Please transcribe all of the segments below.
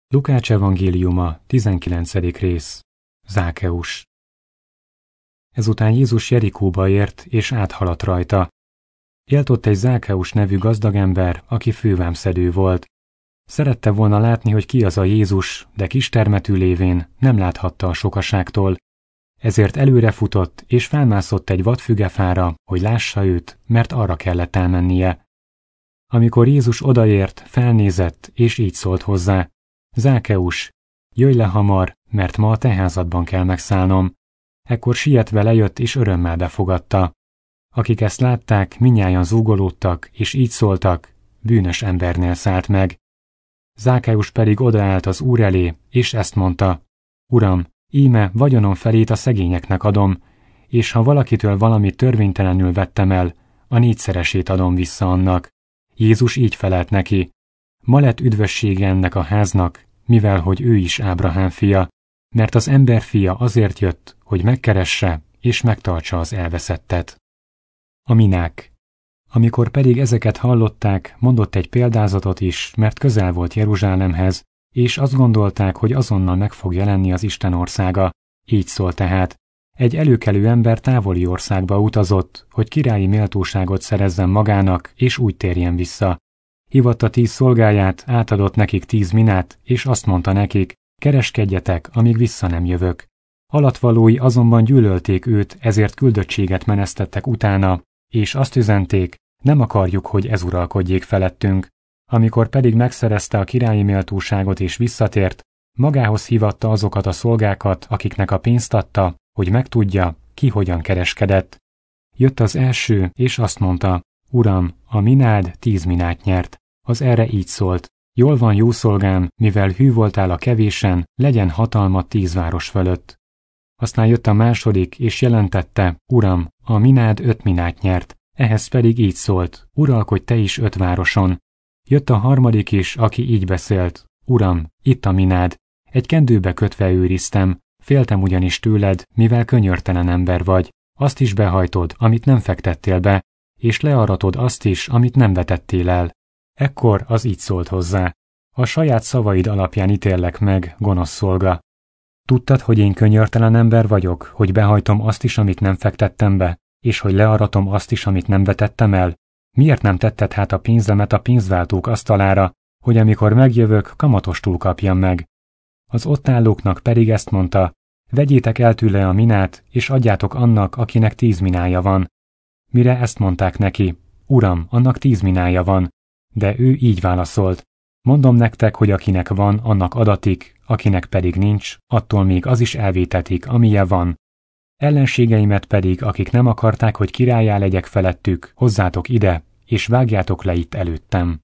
Lukács evangéliuma, 19. rész. Zákeus. Ezután Jézus Jerikóba ért, és áthaladt rajta. Élt ott egy Zákeus nevű gazdag ember, aki fővámszedő volt. Szerette volna látni, hogy ki az a Jézus, de kistermetű lévén nem láthatta a sokaságtól. Ezért előrefutott, és felmászott egy vadfügefára, hogy lássa őt, mert arra kellett elmennie. Amikor Jézus odaért, felnézett, és így szólt hozzá: Zákeus, jöjj le hamar, mert ma a te házadban kell megszállnom. Ekkor sietve lejött, és örömmel befogadta. Akik ezt látták, mindnyájan zúgolódtak, és így szóltak: bűnös embernél szállt meg. Zákeus pedig odaállt az Úr elé, és ezt mondta: Uram, íme vagyonom felét a szegényeknek adom, és ha valakitől valamit törvénytelenül vettem el, a 4-szeresét adom vissza annak. Jézus így felelt neki: ma lett üdvössége ennek a háznak, mivel hogy ő is Ábrahám fia, mert az ember fia azért jött, hogy megkeresse és megtartsa az elveszettet. A minák. Amikor pedig ezeket hallották, mondott egy példázatot is, mert közel volt Jeruzsálemhez, és azt gondolták, hogy azonnal meg fog jelenni az Isten országa. Így szól tehát: egy előkelő ember távoli országba utazott, hogy királyi méltóságot szerezzen magának, és úgy térjen vissza. Hívatta 10 szolgáját, átadott nekik 10 minát, és azt mondta nekik: kereskedjetek, amíg vissza nem jövök. Alatvalói azonban gyűlölték őt, ezért küldöttséget menesztettek utána, és azt üzenték: nem akarjuk, hogy ez uralkodjék felettünk. Amikor pedig megszerezte a királyi méltóságot és visszatért, magához hívatta azokat a szolgákat, akiknek a pénzt adta, hogy megtudja, ki hogyan kereskedett. Jött az első, és azt mondta: Uram, a minád 10 minát nyert. Az erre így szólt: jól van, jó szolgám, mivel hű voltál a kevésen, legyen hatalmad 10 város fölött. Aztán jött a második, és jelentette: Uram, a minád 5 minát nyert. Ehhez pedig így szólt: uralkodj te is 5 városon. Jött a harmadik is, aki így beszélt: Uram, itt a minád. Egy kendőbe kötve őriztem, féltem ugyanis tőled, mivel könyörtelen ember vagy. Azt is behajtod, amit nem fektettél be, és learatod azt is, amit nem vetettél el. Ekkor az így szólt hozzá: a saját szavaid alapján ítéllek meg, gonosz szolga. Tudtad, hogy én könyörtelen ember vagyok, hogy behajtom azt is, amit nem fektettem be, és hogy learatom azt is, amit nem vetettem el? Miért nem tetted hát a pénzemet a pénzváltók asztalára, hogy amikor megjövök, kamatostul kapjam meg? Az ott állóknak pedig ezt mondta: vegyétek el tőle a minát, és adjátok annak, akinek 10 minája van. Mire ezt mondták neki: Uram, annak 10 minája van. De ő így válaszolt: mondom nektek, hogy akinek van, annak adatik, akinek pedig nincs, attól még az is elvétetik, amilye van. Ellenségeimet pedig, akik nem akarták, hogy királlyá legyek felettük, hozzátok ide, és vágjátok le itt előttem.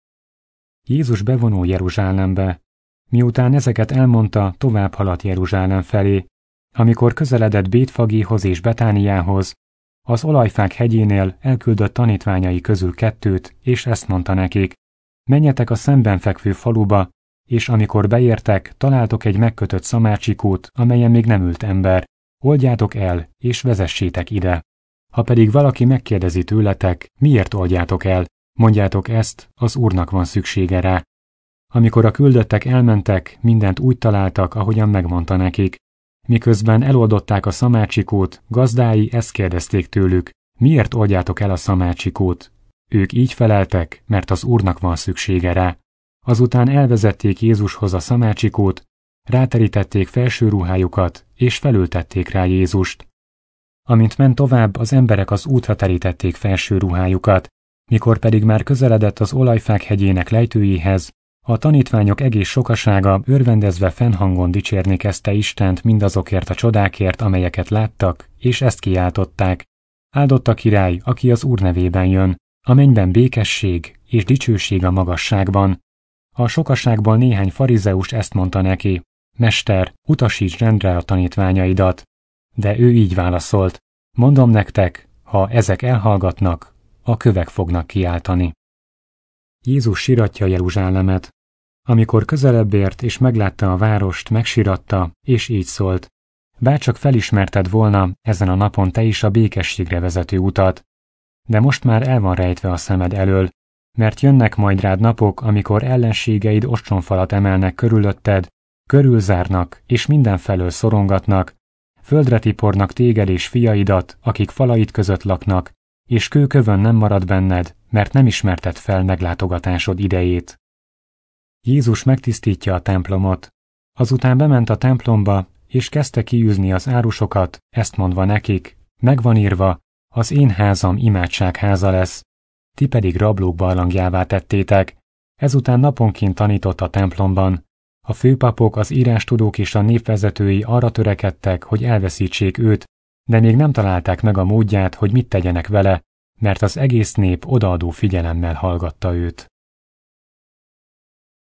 Jézus bevonul Jeruzsálembe. Miután ezeket elmondta, tovább haladt Jeruzsálem felé. Amikor közeledett Bétfagéhoz és Betániához, az olajfák hegyénél elküldött tanítványai közül 2, és ezt mondta nekik: menjetek a szemben fekvő faluba, és amikor beértek, találtok egy megkötött szamácsikót, amelyen még nem ült ember. Oldjátok el, és vezessétek ide. Ha pedig valaki megkérdezi tőletek, miért oldjátok el, mondjátok ezt: az Úrnak van szüksége rá. Amikor a küldöttek elmentek, mindent úgy találtak, ahogyan megmondta nekik. Miközben eloldották a szamácsikót, gazdái ezt kérdezték tőlük: miért oldjátok el a szamácsikót? Ők így feleltek: mert az Úrnak van szüksége rá. Azután elvezették Jézushoz a szamácsikót, ráterítették felső ruhájukat, és felültették rá Jézust. Amint ment tovább, az emberek az útra terítették felső ruhájukat. Mikor pedig már közeledett az olajfák hegyének lejtőjéhez, a tanítványok egész sokasága örvendezve fennhangon dicsérni kezdte Istent mindazokért a csodákért, amelyeket láttak, és ezt kiáltották: áldott a király, aki az Úr nevében jön, a mennyben békesség és dicsőség a magasságban. A sokaságból néhány farizeus ezt mondta neki: Mester, utasíts rendre a tanítványaidat. De ő így válaszolt: mondom nektek, ha ezek elhallgatnak, a kövek fognak kiáltani. Jézus siratja Jeruzsálemet. Amikor közelebb ért és meglátta a várost, megsiratta, és így szólt: bárcsak felismerted volna ezen a napon te is a békességre vezető utat. De most már el van rejtve a szemed elől. Mert jönnek majd rád napok, amikor ellenségeid ostronfalat emelnek körülötted, körülzárnak és mindenfelől szorongatnak, földre tipornak téged és fiaidat, akik falait között laknak, és kőkövön nem marad benned, mert nem ismerted fel meglátogatásod idejét. Jézus megtisztítja a templomot. Azután bement a templomba, és kezdte kiűzni az árusokat, ezt mondva nekik, megvan írva, az én házam imádságháza lesz, ti pedig rablók barlangjává tettétek. Ezután naponként tanított a templomban. A főpapok, az írástudók és a népvezetői arra törekedtek, hogy elveszítsék őt, de még nem találták meg a módját, hogy mit tegyenek vele, mert az egész nép odaadó figyelemmel hallgatta őt.